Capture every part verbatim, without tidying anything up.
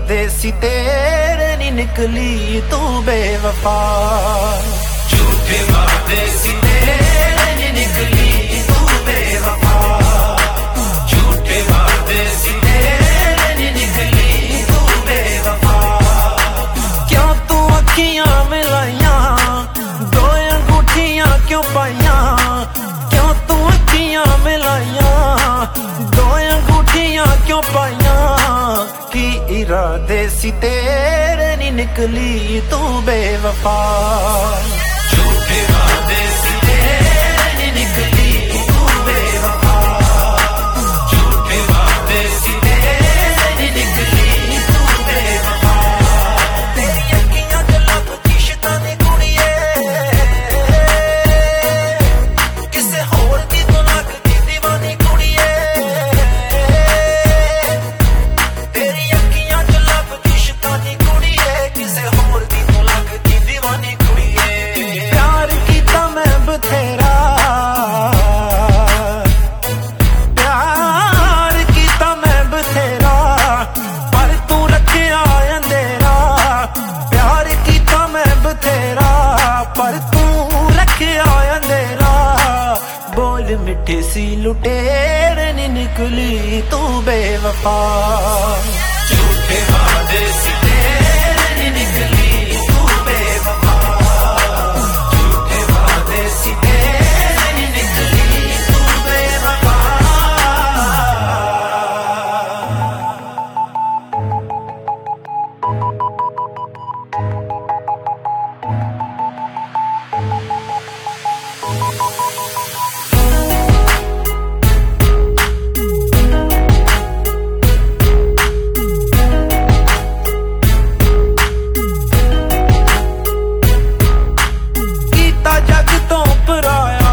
इरादे सी तेरे नी निकली तू बेवफा। झूठे वादे सी तेरे नी निकली तू बेवफा। झूठे वादे सी तेरे नी निकली तू बेवफा। क्यों तू अखियां मिलाइयां दो अंगूठियां क्यों पाइयां। क्यों तू अखियां मिलाइयां दो अंगूठियां क्यों पाइयां। की इरादे सी तेरे नी निकली तू बेवफा। झूठे वादे सी तेरे नी निकली तू बेवफा। झूठे वादे सी तेरे नी निकली तू बेवफा। तेरी अखियां च लभदी शैतानी कुड़िए किसे होर दी तू लगदी दीवानी कुड़िए। तेरी अखियां च लभदी शैतानी कुड़िए किसे होर दी तू लगदी दीवानी कुड़िए। प्यार कीता मैं बथेरा प्यार कीता मैं बथेरा पर तू रखिया अंधेरा। प्यार कीता मैं बथेरा पर तू रखिया अंधेरा। बोल मिठे सी लुटेरे नी निकली तू बेवफा। झूठे वादे सी तेरे नी निकली तू बेवफा। झूठे वादे सी तेरे नी निकली तू बेवफा। कीता जग तो पराया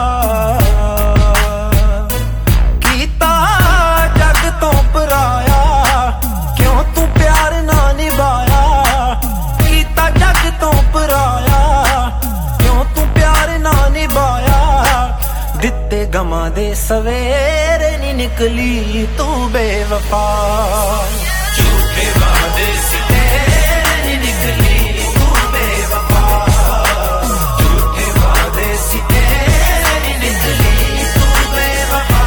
कीता जग तो पराया क्यों तू प्यार ना निभाया। कीता जग तो पराया क्यों तू प्यार ना निभाया। दिते गमां दे सवेरे नी निकली तू बेवफा। झूठे वादे सी तेरे नी निकली तू बेवफा। झूठे वादे सी तेरे नी निकली तू बेवफा।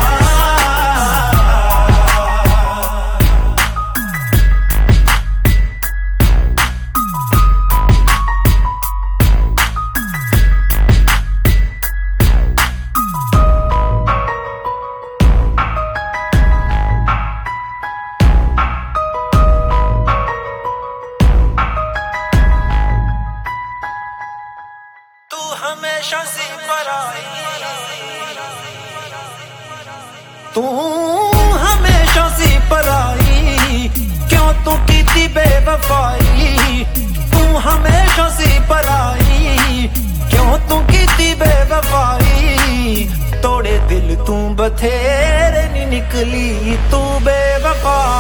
तू हमेशा सी पराई तू हमेशा सी पराई क्यों तू कीती बेवफाई। तू हमेशा सी पराई क्यों तू कीती बेवफाई। तोड़े दिल तू बथेरे नी निकली तू बेवफा।